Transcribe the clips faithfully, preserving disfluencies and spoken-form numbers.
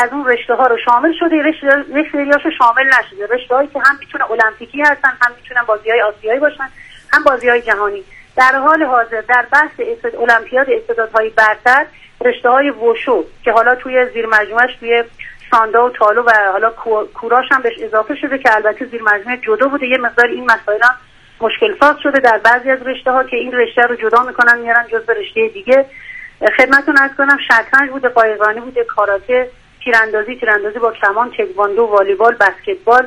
از اون رشته ها رو شامل شده، رشته رشته‌هاش شامل نشده، رشته‌هایی که هم میتونه المپیکی هستن، هم میتونن بازی‌های آسیایی باشن، هم بازی‌های جهانی. در حال حاضر در بحث استعداد المپیاد استعدادهای برتر رشته‌های وشو که حالا توی زیر مجموعش توی ساندا و تالو و حالا کوراش هم بهش اضافه شده که البته زیر مجموعه جدو بوده، یه مقدار این مسائل هم مشکل ساز شده در بعضی از رشته‌ها که این رشته رو جدا میکنن میارن جزو رشته دیگه. خدمتتون عرض کنم شطرنج بوده، قایقرانی بوده، کاراته، تیراندازی، تیراندازی با کمان، تکواندو، والیبال، بسکتبال،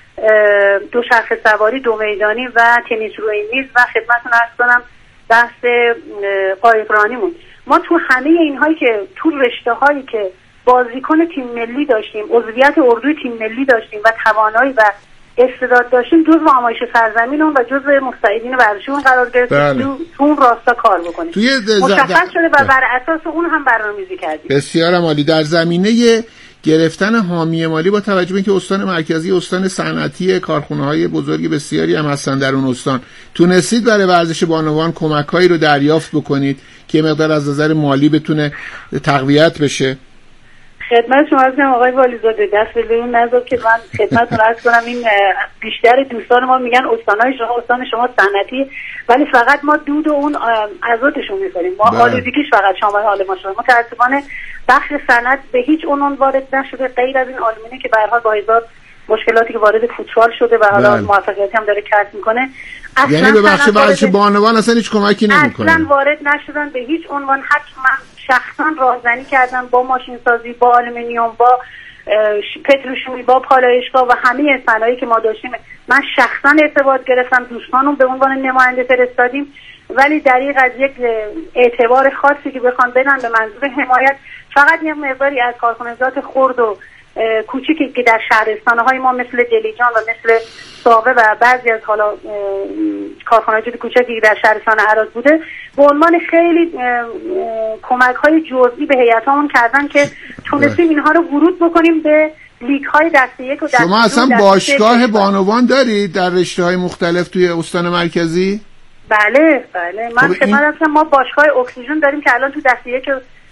دوچرخه سواری، دو میدانی و تنیس روی میز و خدمتتون عرض کنم بحث قایقرانیمون. ما تو همه اینهایی که تو رشته‌هایی که بازیکن تیم ملی داشتیم، عضویت اردوی تیم ملی داشتیم و توانایی و استعداد داشتیم، جزو آمایش سرزمینمون و جزو مستعدین ورزشیمون قرار گرفتیم. بله. تو اون راستا کار بکنیم. توی مشخص شده و بر اساس اون هم برنامه‌ریزی کردیم. بسیار عالی. در زمینه گرفتن حامی مالی با توجه به اینکه استان مرکزی استان صنعتی، کارخونه‌های بزرگی بسیاری هم هستن در اون استان، تونستید برای ورزش بانوان کمک‌هایی رو دریافت بکنید که مقدار از نظر مالی بتونه تقویت بشه؟ خدمت شما هستم آقای والیزاده، دست به اون نذار که من خدمتتون عرض کنم این بیشتر دوستان ما میگن استانهای شما استان شما صنعتی، ولی فقط ما دود و اون ازوتشون می‌خوریم، ما آلودگیش فقط شامل حال ما شده. متأسفانه بخش صنعت به هیچ عنوان وارد نشده غیر از این آلومینی که به هر حال با هزار مشکلاتی که وارد فوتبال شده و حالا موفقیتی هم داره کسب میکنه. یعنی به بخش ورزش بانوان اصلا هیچ کمکی نمیکنه، اصلا وارد نشدن به هیچ عنوان. حتما شخصا راهزنی کردن با ماشین سازی، با آلومینیوم، با پتروشیمی، با پالایشگاه و همه صنایعی که ما داشتیم. من شخصا ارتباط گرفتم، دوستانم به عنوان نماینده فرستادیم، ولی دریغ از یک اعتبار خاصی که بخوان بدن به منظور حمایت، فقط یک مقداری از کارخانجات خرد و کوچیکی که در شهرستان‌های ما مثل دلیجان و مثل ساوه و بعضی از حالا کارخانجات کوچیکی که در شهرستان عراض بوده به عنوان خیلی کمک‌های جزئی به هیئتامون کردن که تونستیم اینها رو ورود بکنیم به لیگ‌های دسته یک و دسته دو. شما اصلا باشگاه بانوان دارید در رشته‌های مختلف توی استان مرکزی؟ بله بله، من خدمت هستم. ما باشگاه اکسیژن داریم که الان تو دسته یک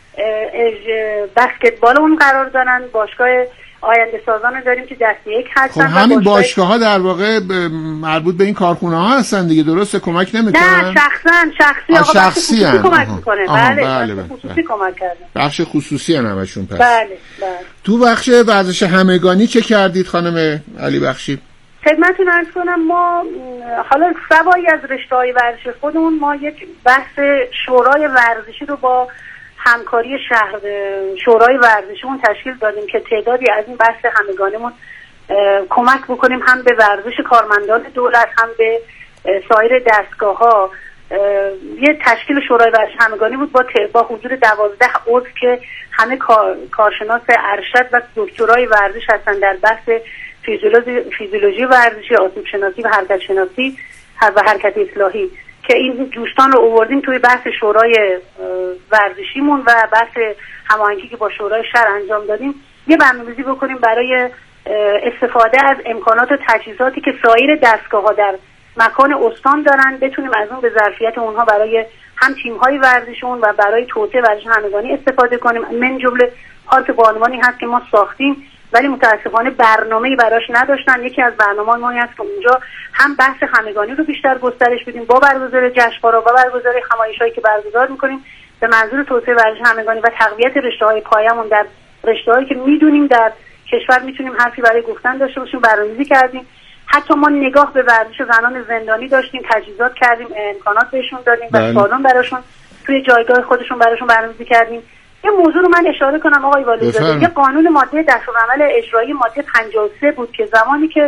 بسکتبال اون قرار دارن، باشگاه آینده سازان داریم که دسته یک هستن. خب همین باشگاه ها در واقع مربوط به این کارخونه ها هستن دیگه، درسته؟ کمک نمیکنن؟ نه شخصا شخصی آقا شخصی خصوصی کمک میکنه. بله بله بله خصوصی کمک کردن، بخش خصوصی ان همشون. پس بله بله. تو بخش ورزش همگانی چه کردید خانم علی بخشی؟ خدمتتون عرض کنم ما حالا سوایی از رشته‌های ورزشی خودمون ما یک بحث شورای ورزشی رو با همکاری شهر شورای ورزشیمون تشکیل دادیم که تعدادی از این بحث همگانیمون کمک بکنیم هم به ورزش کارمندان دولت هم به سایر دستگاه‌ها. یه تشکیل شورای ورزش همگانی بود با با حضور دوازده عضو که همه کار، کارشناس ارشد و دکترای ورزش هستن در بحث فیزیولوژی فیزیولوژی ورزشی، آسیب شناسی و حرکت شناسی و حرکت اصلاحی که این دوستان رو آوردیم توی بحث شورای ورزشیمون و بحث هماهنگی که با شورای شهر انجام دادیم، یه برنامه‌ریزی بکنیم برای استفاده از امکانات و تجهیزاتی که سایر دستگاه‌ها در مکان استان دارن، بتونیم از اون به ظرفیت اونها برای هم تیم‌های ورزشیمون و برای توسعه ورزش همگانی استفاده کنیم. من جمله پارک بانوانی هست که ما ساختیم ولی متاسفانه برنامه‌ای براش نداشتن. یکی از برنامه‌های ما هست که اونجا هم بحث همگانی رو بیشتر گسترش بدیم با برگزاری جشنواره و برگزاری همایش‌هایی که برگزار می‌کنیم به منظور توسعه ورزش همگانی و تقویت رشته‌های پایه‌مون در رشته‌هایی که می‌دونیم در کشور می‌تونیم حرفی برای گفتن داشته باشیم برنامه‌ریزی کردیم. حتی ما نگاه به ورزش زنان زندانی داشتیم، تجهیزات کردیم، امکانات بهشون دادیم و سالن براشون توی جایگاه خودشون براشون برنامه‌ریزی کردیم. یه موضوع رو من اشاره کنم آقای والیزاده، یه قانون ماده دستورالعمل اجرایی ماده پنجاه و سه بود که زمانی که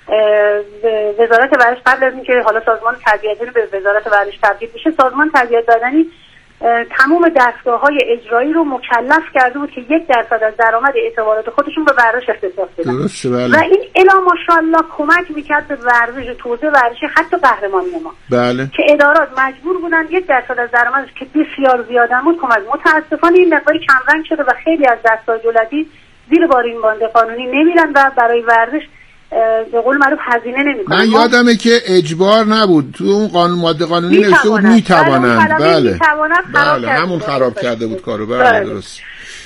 وزارت ورزش قبل از اینکه حالا سازمان تربیت بدنی به وزارت ورزش تبدیل بشه، سازمان تربیت بدنی تمام دستگاه‌های اجرایی رو مکلف کرده بود که یک درصد از درآمد اعتبارات خودشون به ورزش اختصاص بدن. و این الا ماشاءالله کمک میکرد به ورزش، توسعه ورزشی حتی قهرمانی ما. بله. که ادارات مجبور بودن یک درصد از درآمدش که بسیار زیاد بود کمک. متاسفانه این مقداری کم رنگ شده و خیلی از دستگاه دولتی زیر بار این بند قانونی نمیرن و برای ورزش به قول معروف هزینه نمیکنن. من یادمه که اجبار نبود، تو اون قانون ماده قانونی نوشته بود میتوانند. بله میتوانند بله همون خراب کرده بود کارو. بله درست.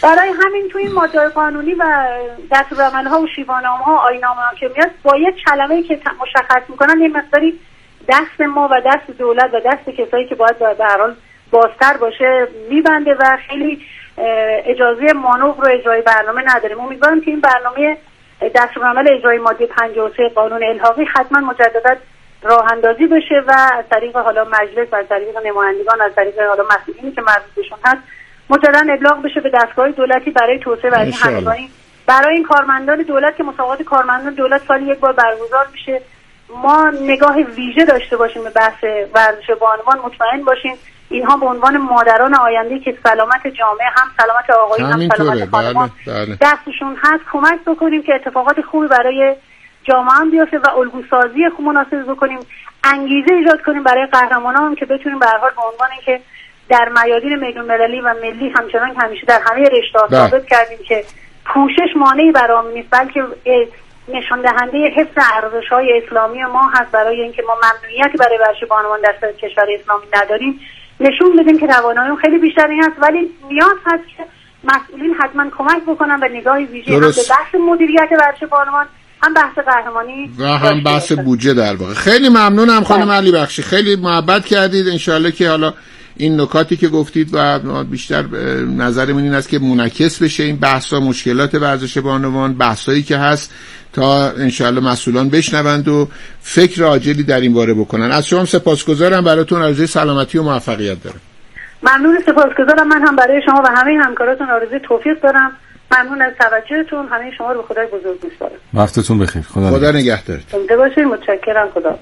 برای همین تو این ماده قانونی و دستورالعمل‌ها و شیوانامه‌ها آیین‌نامه‌ها که میاد با یه کلمه‌ای که مشخص میکنن یه مقداری دست ما و دست دولت و دست کسایی که باید به هر حال بازتر باشه میبنده و خیلی اجازه مانور رو اجرای برنامه نداریم. امیدوارم که این برنامه دستورالعمل اجرای ماده پنجاه و سه قانون الحاقی حتما مجددا راه اندازی بشه و از طریق حالا مجلس و از طریق نمایندگان از طریق حالا مسئولینی که مربوط بهشون هست مجددا ابلاغ بشه به دستگاه دولتی برای توسعه و این همگانی برای این کارمندان دولت که مسابقات کارمندان دولت سالی یک بار برگزار میشه. ما نگاه ویژه داشته باشیم به بحث ورزش بانوان، مطمئن باشیم اینها به عنوان مادران آینده که سلامت جامعه هم سلامت آقایون هم سلامت خانمان دستشون هست کمک بکنیم که اتفاقات خوبی برای جامعه هم بیفته و الگوسازی خوب مناسب بکنیم، انگیزه ایجاد کنیم برای قهرمانان که بتونیم به هر حال به عنوان اینکه در میادین میدان مللی و ملی همچنان که همیشه در همه رشته‌ها ثابت کردیم که پوشش مانعی برام نیست بلکه نشان دهنده حفظ ارزش‌های اسلامی ما هست برای اینکه ما ممنوعیتی برای ورزش بانوان در کشور اسلامی نداریم، نشون بدیم که توانایی‌اون خیلی بیشتری هست ولی نیاز هست که مسئولین حتما کمک بکنن و نگاهی ویژه هم به بحث مدیریت ورزش بانوان هم بحث قهرمانی و هم بحث بودجه در واقع. خیلی ممنونم خانم علی بخشی، خیلی محبت کردید. انشالله که حالا این نکاتی که گفتید و بیشتر نظرمون این است که منعکس بشه این بحثا، مشکلات ورزش بانوان، بحثایی که هست تا انشالله مسئولان بشنوند و فکر عاجلی در این باره بکنن. از شما سپاسگزارم، براتون آرزوی سلامتی و موفقیت دارم. ممنون، سپاسگزارم. من هم برای شما و همه همکاراتون آرزوی توفیق دارم. ممنون از توجهتون. همه شما رو به خدای بزرگ می‌سپارم. وقتتون بخیر. خدا, خدا نگهدارت. زنده باشید. متشکرم. خدا.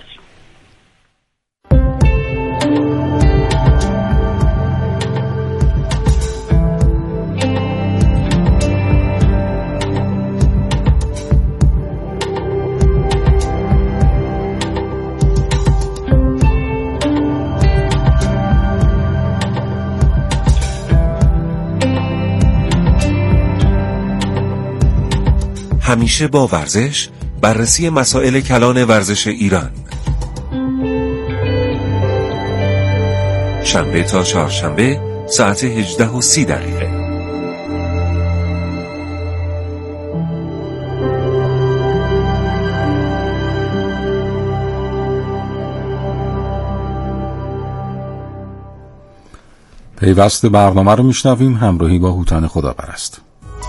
همیشه با ورزش، بررسی مسائل کلان ورزش ایران. شنبه تا چهارشنبه ساعت هجده و سی دقیقه. پیوست برنامه رو میشنویم همراهی با هوتن خداپرست.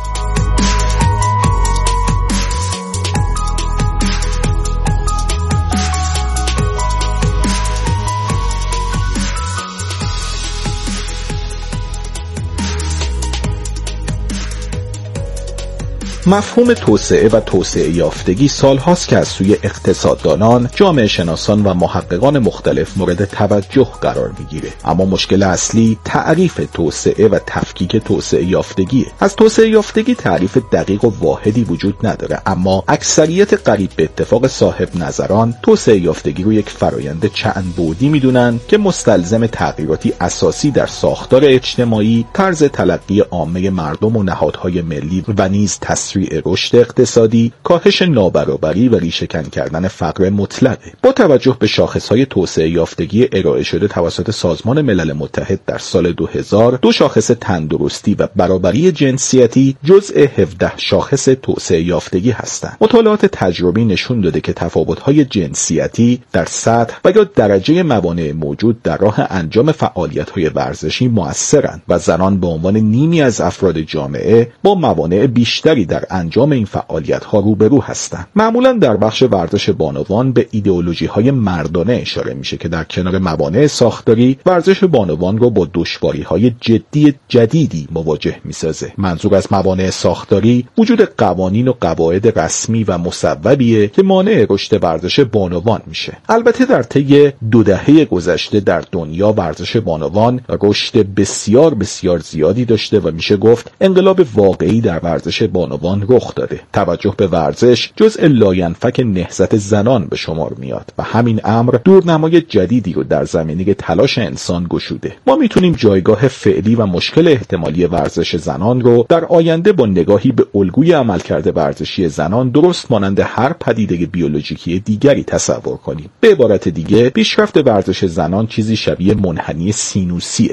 مفهوم توسعه و توسعه یافتگی سالهاست که از سوی اقتصاددانان، جامعه شناسان و محققان مختلف مورد توجه قرار میگیره. اما مشکل اصلی تعریف توسعه و تفکیک توسعه یافتگیه. از توسعه یافتگی تعریف دقیق و واحدی وجود نداره، اما اکثریت قریب به اتفاق صاحب نظران توسعه یافتگی رو یک فرایند چند بعدی میدونن که مستلزم تغییراتی اساسی در ساختار اجتماعی، طرز تلقی عامه مردم و نهادهای ملی و نیز تسریع رشد اقتصادی، کاهش نابرابری و ریشه‌کن کردن فقر مطلقه. با توجه به شاخص‌های توسعه یافتگی ارائه شده توسط سازمان ملل متحد در سال دو هزار، دو شاخص تندرستی و برابری جنسیتی جزء هفده شاخص توسعه یافتگی هستند. مطالعات تجربی نشون داده که تفاوت‌های جنسیتی در سطح و یا درجه موانع موجود در راه انجام فعالیت‌های ورزشی مؤثرند و زنان به عنوان نیمی از افراد جامعه با موانع بیشتری در انجام این فعالیت‌ها روبرو هستند. معمولاً در بخش ورزش بانوان به ایدئولوژی‌های مردانه اشاره میشه که در کنار موانع ساختاری ورزش بانوان رو با دشواری‌های جدی جدیدی مواجه می‌سازه. منظور از موانع ساختاری وجود قوانین و قواعد رسمی و مصوبیه که مانع رشد ورزش بانوان میشه. البته در طی دو دهه گذشته در دنیا ورزش بانوان رشد بسیار بسیار زیادی داشته و میشه گفت انقلاب واقعی در ورزش بانوان رخ داده. توجه به ورزش جزء لاینفک نهضت زنان به شمار میاد و همین امر دورنمای جدیدی رو در زمینه تلاش انسان گشوده. ما میتونیم جایگاه فعلی و مشکل احتمالی ورزش زنان رو در آینده با نگاهی به الگوی عملکرد ورزشی زنان درست مانند هر پدیده بیولوژیکی دیگری تصور کنیم. به عبارت دیگه پیشرفت ورزش زنان چیزی شبیه منحنی سینوسیه.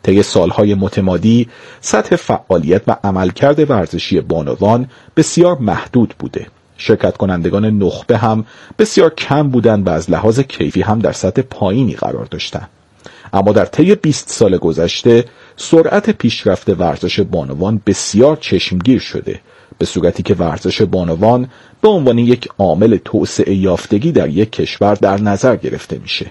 طی سالهای متمادی سطح فعالیت و عملکرد ورزشی بانوان بسیار محدود بوده. شرکت کنندگان نخبه هم بسیار کم بودند و از لحاظ کیفی هم در سطح پایینی قرار داشتند. اما در طی بیست سال گذشته سرعت پیشرفت ورزش بانوان بسیار چشمگیر شده، به صورتی که ورزش بانوان به عنوان یک عامل توسعه یافتگی در یک کشور در نظر گرفته میشه.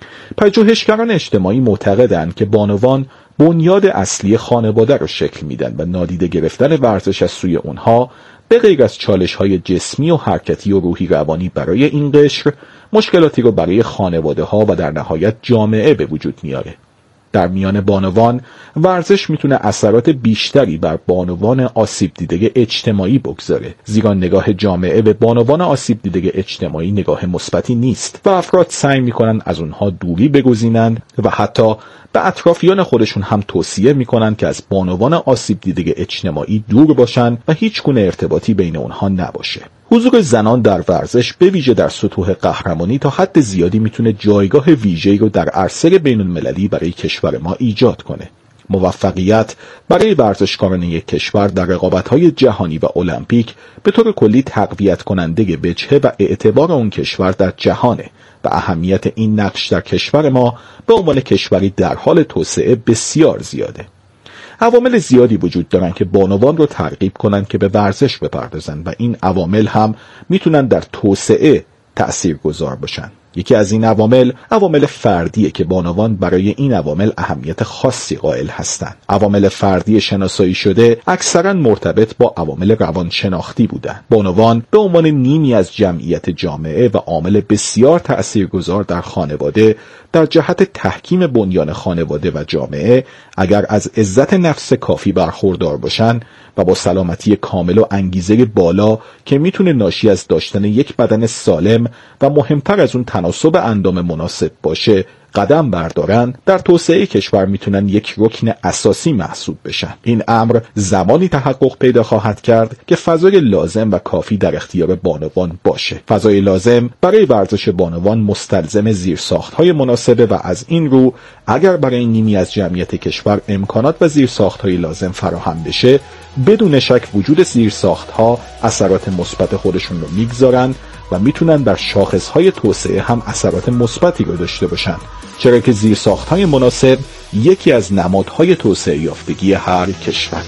پژوهشگران اجتماعی معتقدند که بانوان بنیاد اصلی خانواده رو شکل میدن و نادیده گرفتن ورزش از سوی اونها به غیر از چالش‌های جسمی و حرکتی و روحی روانی برای این قشر، مشکلاتی رو برای خانواده‌ها و در نهایت جامعه به وجود میاره. در میان بانوان ورزش میتونه اثرات بیشتری بر بانوان آسیب دیده اجتماعی بگذاره، زیرا نگاه جامعه به بانوان آسیب دیده اجتماعی نگاه مثبتی نیست و افراد سعی میکنن از اونها دوری بگزینند و حتی به اطرافیان خودشون هم توصیه میکنن که از بانوان آسیب دیده اجتماعی دور باشن و هیچ گونه ارتباطی بین اونها نباشه. حضور زنان در ورزش به ویژه در سطوح قهرمانی تا حد زیادی میتونه جایگاه ویژه‌ای رو در عرصه بین‌المللی برای کشور ما ایجاد کنه. موفقیت برای ورزشکاران یک کشور در رقابت‌های جهانی و المپیک به طور کلی تقویت کننده وجهه و اعتبار اون کشور در جهانه و اهمیت این نقش در کشور ما به عنوان کشوری در حال توسعه بسیار زیاده. عوامل زیادی وجود دارن که بانوان رو ترغیب کنن که به ورزش بپردازن و این عوامل هم میتونن در توسعه تأثیرگذار باشن. یکی از این عوامل عوامل فردیه که بانوان برای این عوامل اهمیت خاصی قائل هستند. عوامل فردی شناسایی شده اکثرا مرتبط با عوامل روانشناختی بودند. بانوان به عنوان نیمی از جمعیت جامعه و عامل بسیار تأثیرگذار در خانواده در جهت تحکیم بنیان خانواده و جامعه اگر از عزت نفس کافی برخوردار باشن و با سلامتی کامل و انگیزه بالا که میتونه ناشی از داشتن یک بدن سالم و مهمتر از اون تناسب اندام مناسب باشه قدم بردارن، در توسعه کشور میتونن یک رکن اساسی محسوب بشن. این امر زمانی تحقق پیدا خواهد کرد که فضای لازم و کافی در اختیار بانوان باشه. فضای لازم برای ورزش بانوان مستلزم زیرساخت‌های مناسبه و از این رو اگر برای نیمی از جمعیت کشور امکانات و زیرساخت‌های لازم فراهم بشه، بدون شک وجود زیرساخت‌ها اثرات مثبت خودشون رو میگذارن و میتونن در شاخصهای توسعه هم اثرات مثبتی رو داشته باشن، چرا که زیرساخت‌های مناسب یکی از نمادهای توسعه یافتگی هر کشور.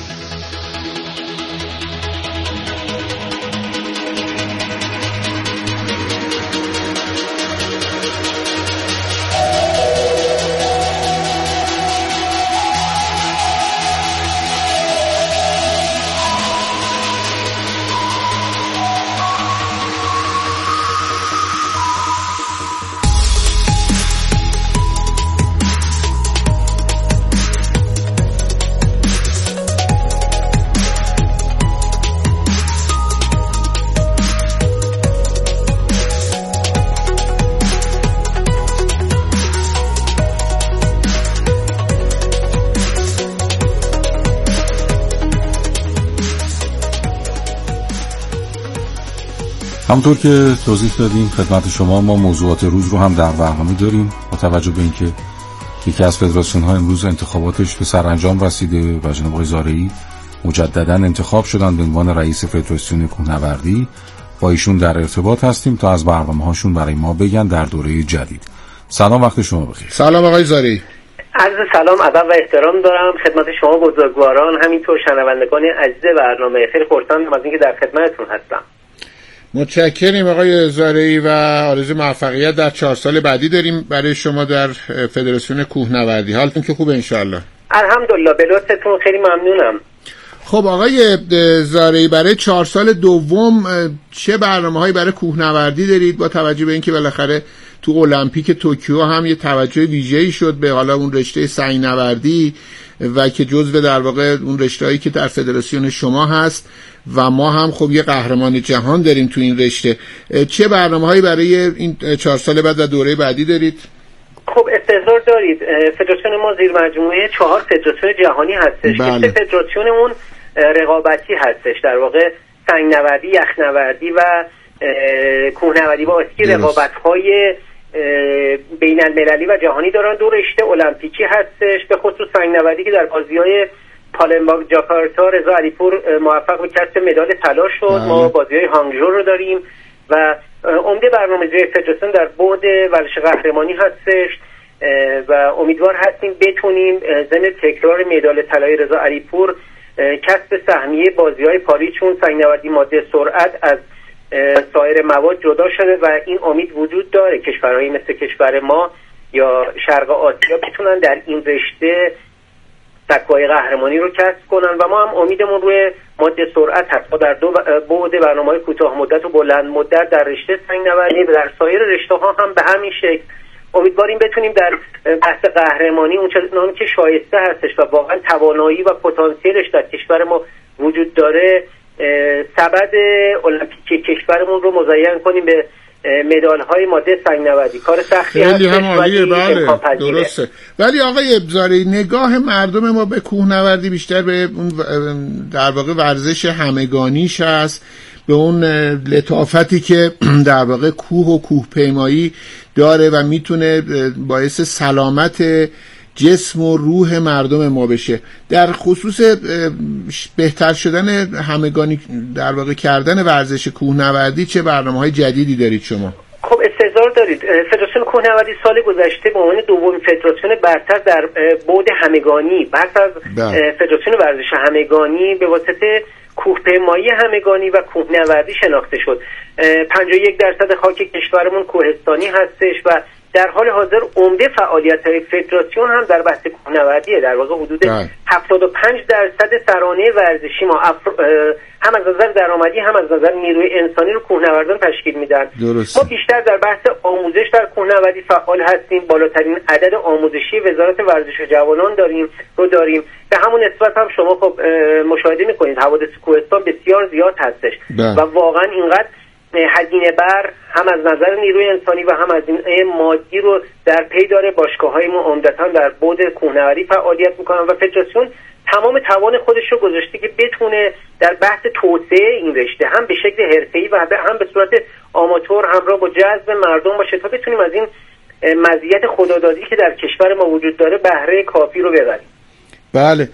همونطور که توضیح دادیم خدمت شما، ما موضوعات روز رو هم در برنامه داریم. با توجه به اینکه یکی از فدراسیون ها امروز انتخاباتش به سرانجام رسیده و جناب آقای زارعی مجددا انتخاب شدن به عنوان رئیس فدراسیون کوهنوردی، با ایشون در ارتباط هستیم تا از برنامه هاشون برای ما بگن در دوره جدید. سلام، وقت شما بخیر. سلام آقای زارعی. عرض سلام، ادب و احترام دارم خدمت شما بزرگواران، همینطور شنوندگان عزیز برنامه. خیلی خرسندم از اینکه در خدمتتون هستم. متشکریم آقای زارعی و آرزوی موفقیت در چهار سال بعدی داریم برای شما در فدراسیون کوهنوردی. حالتون که خوبه انشالله؟ الحمدلله، به لطفتون خیلی ممنونم. خب آقای زارعی، برای چهار سال دوم چه برنامه‌هایی برای کوهنوردی دارید، با توجه به اینکه بالاخره تو المپیک توکیو هم یه توجه ویژه‌ای شد به حالا اون رشته سنگ‌نوردی و که جزو در واقع اون رشته‌ای که در فدراسیون شما هست و ما هم خب یه قهرمان جهان داریم تو این رشته. چه برنامه‌هایی برای این چهار سال بعد و دوره بعدی دارید؟ خب استحضار دارید، فدراسیون ما زیر مجموعه چهار فدراسیون جهانی هستش. بله. که فدراسیونمون رقابتی هستش، در واقع سنگ‌نوردی، یخنوردی و کوهنوردی با اسکی رقابت‌های بین المللی و جهانی دارن. دو رشته المپیکی هستش، به خصوص سنگ‌نوردی که در بازی‌های پالمباگ جاکارتا رضا علیپور موفق به کسب مدال طلا شد. ما بازی‌های هانگژو رو داریم و عمده برنامه‌ریزی فدراسیون در بعد ورزش قهرمانی هستش و امیدوار هستیم بتونیم ضمن تکرار مدال طلای رضا علیپور کسب سهمیه بازی‌های پاریس، چون سنگ‌نوردی ماده سرعت از سایر مواد جدا شده و این امید وجود داره کشورهایی مثل کشور ما یا شرق آسیا بتونن در این رشته تکوای قهرمانی رو کسب کنن و ما هم امیدمون روی ماده سرعت هست. ما در دو بعد برنامه‌های کوتاه مدت و بلند مدت در رشته سنگ‌نوردی و در سایر رشته‌ها هم به همین شکل امیدواریم بتونیم در بحث قهرمانی اونچنان که شایسته هستش و واقعا توانایی و پتانسیلش در کشور ما وجود داره سبد المپیک کشورمون رو مزین کنیم به مدال‌های ماده سنگ‌نوردی. کار سختی خیلی هم عالیه، بله درسته. ولی آقای ابزاری، نگاه مردم ما به کوهنوردی بیشتر به اون در واقع ورزش همگانیش هست، به اون لطافتی که در واقع کوه و کوهپیمایی داره و میتونه باعث سلامت جسم و روح مردم ما بشه. در خصوص بهتر شدن همگانی در واقع کردن ورزش کوهنوردی چه برنامه‌های جدیدی دارید شما؟ خب استحضار دارید. فدراسیون کوهنوردی سال گذشته به عنوان دومین فدراسیون برتر در بعد همگانی، برتر از فدراسیون ورزش همگانی به واسطه کوهپیمایی همگانی و کوهنوردی شناخته شد. پنجاه و یک درصد خاک کشورمون کوهستانی هستش و در حال حاضر عمده فعالیت‌های فدراسیون هم در بحث کوهنوردیه. در واقع حدود هفتاد و پنج درصد سرانه ورزشی ما افر... هم از نظر درآمدی هم از نظر نیروی انسانی رو کوهنوردان تشکیل میدن. ما بیشتر در بحث آموزش در کوهنوردی فعال هستیم. بالاترین عدد آموزشی وزارت ورزش و جوانان داریم رو داریم. به همون نسبت هم شما خب مشاهده می‌کنید حوادث کوهستان بسیار زیاد هستش ده. و واقعا اینقدر هزینه بر هم از نظر نیروی انسانی و هم از این مادی رو در پی داره. باشگاه‌های ما عمدتاً در بعد کوهنوردی فعالیت میکنن و فدراسیون تمام توان خودش رو گذاشته که بتونه در بحث توسعه این رشته هم به شکل حرفه‌ای و هم به صورت آماتور همراه با جذب مردم باشه تا بتونیم از این مزیت خدادادی که در کشور ما وجود داره بهره کافی رو ببریم. بله.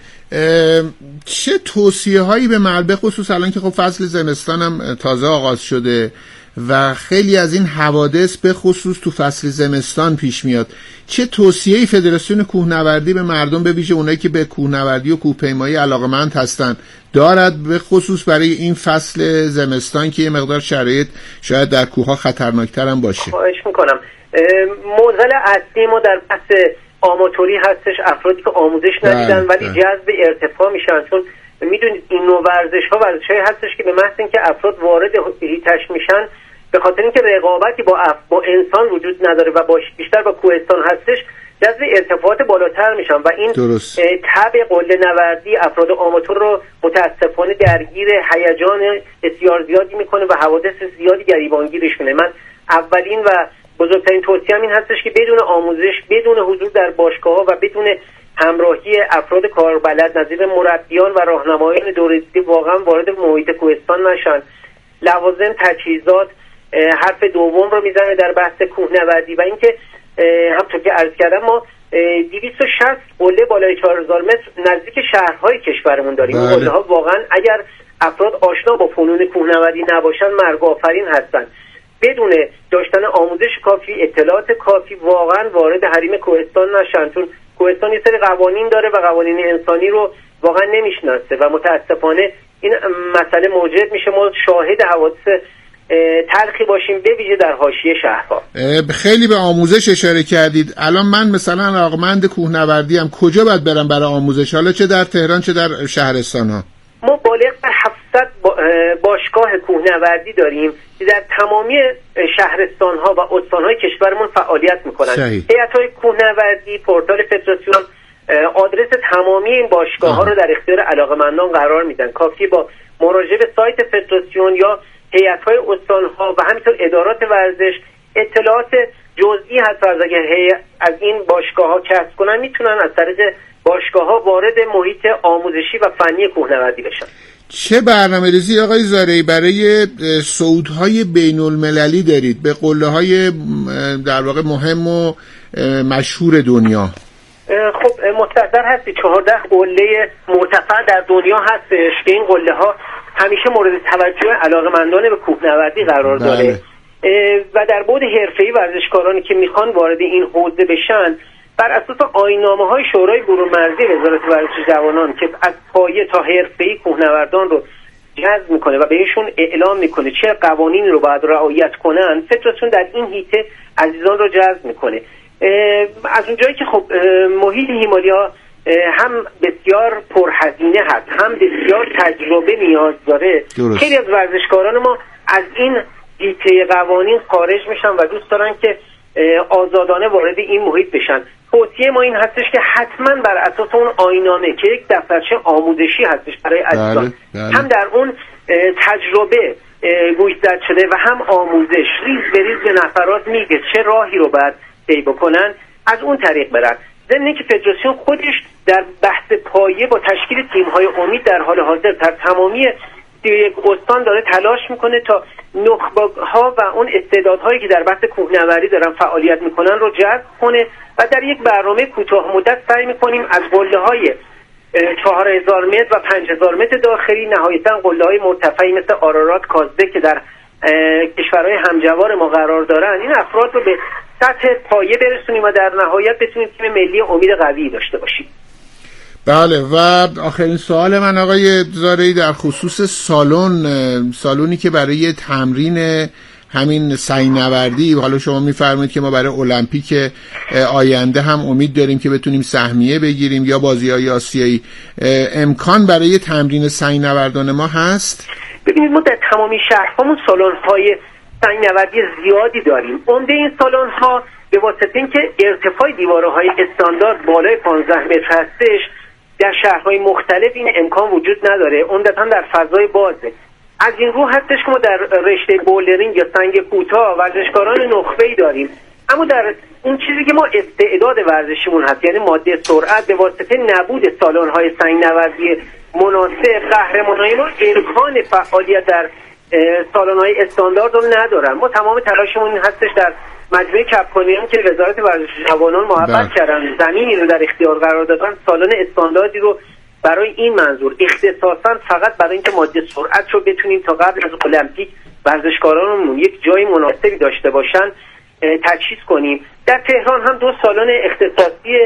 چه توصیه هایی به مردم، خصوص الان که خب فصل زمستان هم تازه آغاز شده و خیلی از این حوادث به خصوص تو فصل زمستان پیش میاد، چه توصیه‌ای فدراسیون کوهنوردی به مردم به ویژه اونایی که به کوهنوردی و کوهپیمایی علاقه‌مند هستن دارد، به خصوص برای این فصل زمستان که یه مقدار شرایط شاید در کوه‌ها خطرناکتر هم باشه؟ خواهش میکنم. معضل اصلی ما در بحث آماتوری هستش، افرادی که آموزش ندیدن ولی جذب ارتفاع میشن. چون میدونید این نوع ورزش‌ها ورزش‌هایی هستش که به محض اینکه افراد وارد هیتش میشن به خاطر اینکه رقابتی با اف... با انسان وجود نداره و با بیشتر با کوهستان هستش جذب ارتفاعات بالاتر میشن و این تب قله نوردی افراد آماتور رو متاسفانه درگیر هیجان بسیار زیادی میکنه و حوادث زیادی گریبانگیرش میکنه. من اولین و بزرگترین توصیه‌ام این هستش که بدون آموزش، بدون حضور در باشگاه‌ها و بدون همراهی افراد کاربلد نظیر مربیان و راهنمایان دوره‌ای واقعا وارد محیط کوهستان نشن. لوازم، تجهیزات حرف دوم رو میزنه در بحث کوهنوردی و اینکه همونطور که عرض کردم ما دویست و شصت قله بالای چهار هزار متر نزدیک شهرهای کشورمون داریم. این قله‌ها واقعا اگر افراد آشنا با فنون کوهنوردی نباشن مرگ آفرین هستن. بدون داشتن آموزش کافی، اطلاعات کافی واقعا وارد حریم کوهستان نشن، چون کوهستان یه سری قوانین داره و قوانین انسانی رو واقعا نمیشناسه و متاسفانه این مسئله موجب میشه ما شاهد حوادث تلخی باشیم به ویژه در حاشیه شهرها. خیلی به آموزش اشاره کردید. الان من مثلا علاقه‌مند کوهنوردی ام، کجا باید برم برای آموزش، حالا چه در تهران چه در شهرستان ها؟ ما بالغ بر هفتصد باشگاه کوهنوردی داریم که در تمامی شهرستان ها و استان های کشورمون فعالیت میکنن. هیئت‌های کوهنوردی پورتال فدراسیون آدرس تمامی این باشگاه ها رو در اختیار علاقه‌مندان قرار میدن. کافیه با مراجعه به سایت فدراسیون یا هیئت‌های استان‌ها و همینطور ادارات ورزش اطلاعات جزئی حتی از اگه از این باشگاه‌ها کسب کنن میتونن از طریق باشگاه‌ها وارد محیط آموزشی و فنی کوهنوردی بشن. چه برنامه‌ریزی آقای زارعی برای صعودهای بین المللی دارید به قله‌های در واقع مهم و مشهور دنیا؟ خب مستحضر هستی چهارده قله مرتفع در دنیا هستش که این قله ها همیشه مورد توجه علاقه‌مندان به کوهنوردی قرار داره. بله. و در بعد حرفه‌ای ورزشکارانی که میخوان وارد این حوزه بشن بر اساس آیین‌نامه‌های شورای برون‌مرزی وزارت ورزش جوانان که از پایه تا حرفه‌ای کوهنوردان رو جذب میکنه و بهشون اعلام میکنه چه قوانینی رو باید رعایت کنن، فدراسیون در این حیطه عزیزان رو جذب میکنه. از اونجایی که خب محیط هیمالیا هم بسیار پرهزینه هست هم بسیار تجربه نیاز داره، خیلی از ورزشکاران ما از این حیطه قوانین خارج میشن و دوست دارن که آزادانه وارد این محیط بشن. توصیه ما این هستش که حتما بر اساس اون آیین‌نامه که یک دفترچه آموزشی هستش برای عزیزان، هم در اون تجربه گوشزد شده و هم آموزش ریز به ریز به نفرات میگه چه راهی رو باید طی بکنن، از اون طریق برن. ضمن که فدراسیون خودش در بحث پایه با تشکیل تیم‌های امید در حال حاضر در تمامی یک استان داره تلاش میکنه تا نخبه‌ها و اون استعدادهایی که در بحث کوهنوردی دارن فعالیت میکنن رو جذب کنه و در یک برنامه کوتاه مدت سعی میکنیم از قله‌های چهار هزار متر و پنج هزار متر داخلی، نهایتاً قله‌های مرتفعی مثل آرارات، کازده که در کشورهای همجوار ما قرار دارن، این افراد رو به سطح پایه برسونیم و در نهایت بتونیم تیم ملی امید قوی داشته باشیم. بله. و آخرین سوال من آقای زارعی در خصوص سالن سالونی که برای تمرین همین سعی‌نوردی، حالا شما میفرمایید که ما برای المپیک آینده هم امید داریم که بتونیم سهمیه بگیریم یا بازی‌های آسیایی، امکان برای تمرین سعی‌نوردان ما هست؟ ببینید ما در تمامی شهرهامون سالن‌های سعی‌نوردی زیادی داریم. عمده این سالن‌ها به واسطه اینکه ارتفاع دیوارهای استاندارد بالای پانزده متر هستش، در شهرهای مختلف این امکان وجود نداره، عمدتاً در فضای بازه. از این رو هستش که ما در رشته بولدرینگ یا سنگ کوتاه ورزشکاران نخبه‌ای داریم، اما در اون چیزی که ما استعداد ورزشیمون هست، یعنی ماده سرعت، به واسطه نبود سالن‌های سنگ‌نوردی مناسب، قهرمانای ما امکان فعالیت در سالن‌های استاندارد رو ندارن. ما تمام تلاشمون این هستش در مجموعه کپکانیان که وزارت ورزش جوانان محبت کردن، زمینی رو در اختیار قرار دادن، سالن استانداردی رو برای این منظور اختصاصا فقط برای اینکه ماده سرعت رو بتونیم تا قبل از المپیک ورزشکارانمون یک جای مناسبی داشته باشن تجهیز کنیم. در تهران هم دو سالن اختصاصی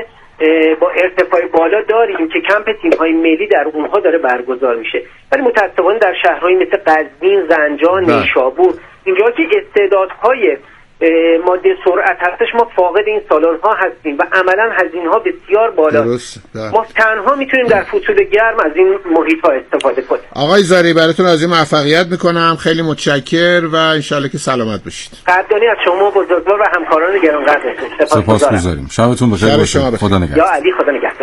با ارتفاع بالا داریم که کمپ تیم‌های ملی در اونها داره برگزار میشه، ولی متأسفانه در شهرهایی مثل قزوین، زنجان، نیشابور، اینجا که استعدادهای ماده سرعت هستش، ما فاقد این سالن‌ها هستیم و عملاً هزینه‌ها بسیار بالاست. ما تنها میتونیم در فصول گرم از این محیط‌ها استفاده کنیم. آقای زارعی براتون از این موفقیت میکنم، خیلی متشکر و انشالله که سلامت باشید. قدردانی از شما بزرگوار و همکاران گرانقدرتون. سپاسگزاریم. شبتون بخیر باشه. خدا نگهدار. یا علی، خدا نگهدار.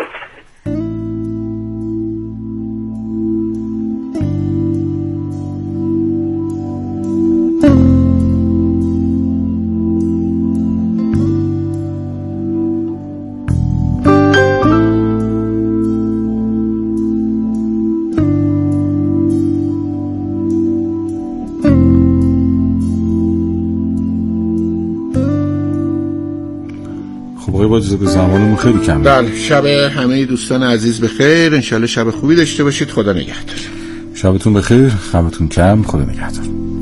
با اجازه زمانمون خیلی کم. بله، شب همه دوستان عزیز بخیر، انشالله شب خوبی داشته باشید. خدا نگهدار. شبتون بخیر، شبتون کم، خدا نگهدار.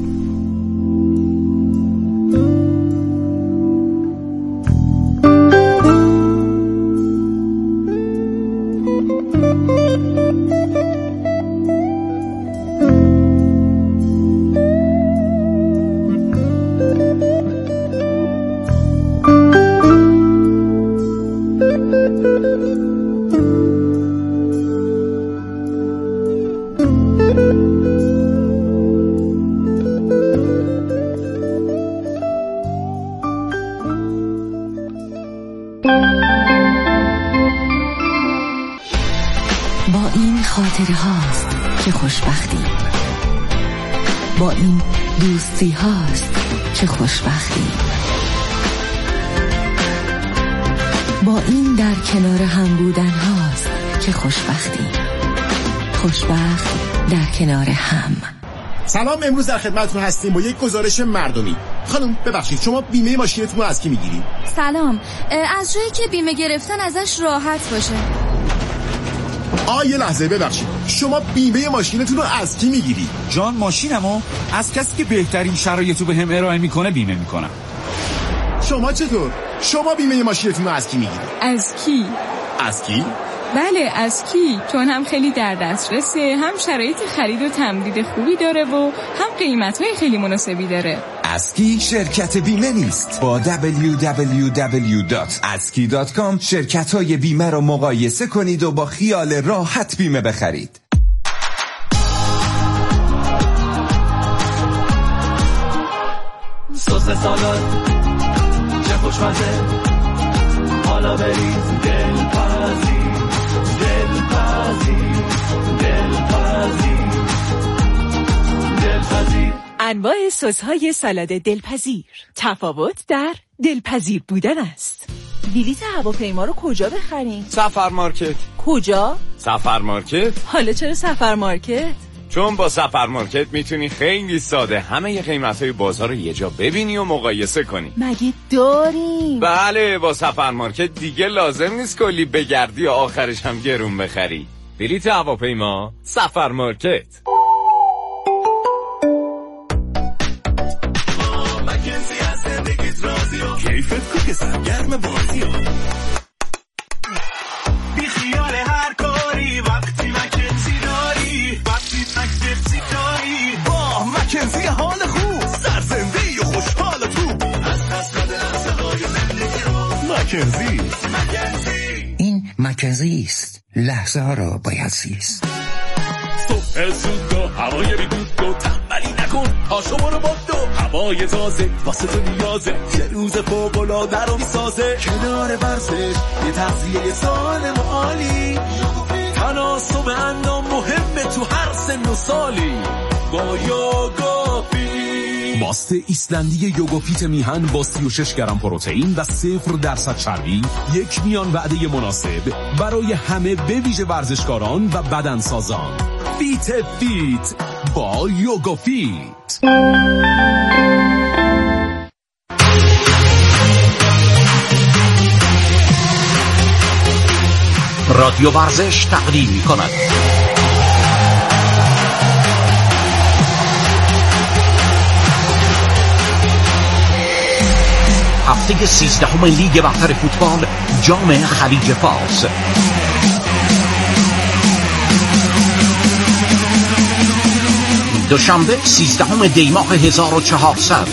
با این خاطره هاست که خوشبختی، با این دوستی هاست که خوشبختی، با این در کنار هم بودن هاست که خوشبختی. خوشبخت در کنار هم. سلام، امروز در خدمتتون هستیم با یک گزارش مردمی. خانم ببخشید، شما بیمه ماشینتون رو از کی میگیرید؟ سلام، از جایی که بیمه گرفتن ازش راحت باشه. آ یه لحظه ببخشید، شما بیمه ماشینتون رو از کی میگیرید؟ جان، ماشینمو از کسی که بهترین شرایطو بهم ارائه میکنه بیمه میکنم. شما چطور؟ شما بیمه ماشینتون رو از کی میگیرید؟ از کی؟ از کی؟ بله از کی، چون هم خیلی در دسترسه، هم شرایط خرید و تمدید خوبی داره و هم قیمت‌های خیلی مناسبی داره. اسکی شرکت بیمه نیست. با دبلیو دبلیو دبلیو دات اسکی دات کام شرکت‌های بیمه رو مقایسه کنید و با خیال راحت بیمه بخرید. سس سالاد چه خوشمزه، حالا بریز دلپزی دلپزی دلپزی دلپزی. انواع سس‌های سالاد دلپذیر، تفاوت در دلپذیر بودن است. بلیط هواپیما رو کجا بخریم؟ سفر مارکت. کجا؟ سفر مارکت. حالا چرا سفر مارکت؟ چون با سفر مارکت میتونی خیلی ساده همه قیمت‌های بازار رو یه جا ببینی و مقایسه کنی. مگه داریم؟ بله، با سفر مارکت دیگه لازم نیست کلی بگردی و آخرش هم گرون بخری. بلیط هواپیما، سفر مارکت. کیفت کو که سرگرم بازی ها، بی خیال هر کاری وقتی مکنزی داری، وقتی مکنزی داری با مکنزی حال خوب، سرزنده و خوشحال تو، از دست داده لحظه های زندگی رو. مکنزی مکنزی این مکنزی است، لحظه ها را باید زیست. صبح زود و هوای بیدود و تنبلی نکن، پاشو برو با دو هوای تازه واسه تو نیازه، یه روز فوق‌العاده رو میسازه. کنار ورزش یه تغذیه سالم و عالی، تناسب اندام مهمه تو هر سن و سالی. با یوگافیت، ماست ایسلندی یوگافیت میهن با سی و شش گرم پروتئین و صفر درصد چربی، یک میان وعده مناسب برای همه به ویژه ورزشکاران و بدنسازان. فیت فیت با یوگافیت. رادیو ورزش تقدیم می کند هفته سیزدهم لیگ برتر فوتبال جام خلیج فارس. دوشنبه سیزدهم دی ماه هزار و چهارصد،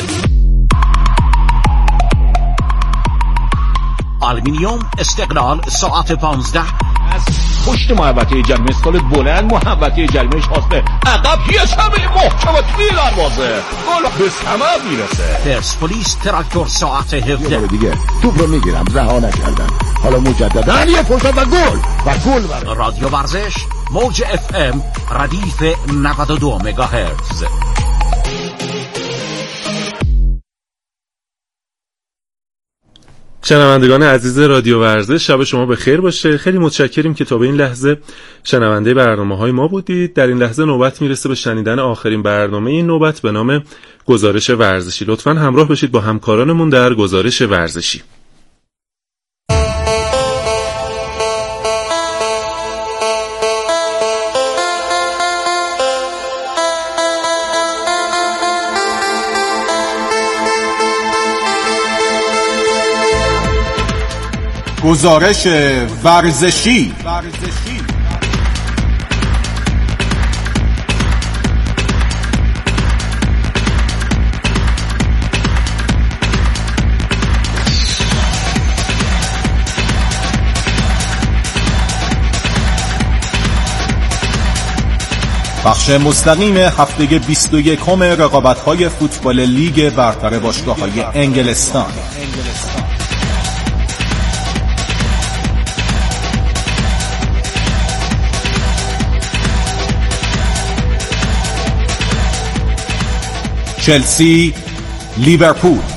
آلومینیوم استقلال ساعت پانزده. از پشت محوطه جریمه سال بلند محوطه جریمهش حاصله عقب پیش همه محکم توی دروازه گل به ثمر میرسه. پرسپولیس تراکتور ساعت هفده. دیگه توپ رو میگیرم رها نکردن، حالا مجددا یه فرصت و گل و گل برای رادیو ورزش موج اف ام ردیف نود و دو مگاهرتز. شنوندگان عزیز رادیو ورزش، شب شما به خیر باشه. خیلی متشکریم که تا به این لحظه شنونده برنامه‌های ما بودید. در این لحظه نوبت میرسه به شنیدن آخرین برنامه این نوبت به نام گزارش ورزشی. لطفاً همراه باشید با همکارانمون در گزارش ورزشی. گزارش ورزشی. بخش مستقیم هفته بیست و یکم رقابت‌های فوتبال لیگ برتر باشگاه‌های انگلستان. چلسی لیورپول،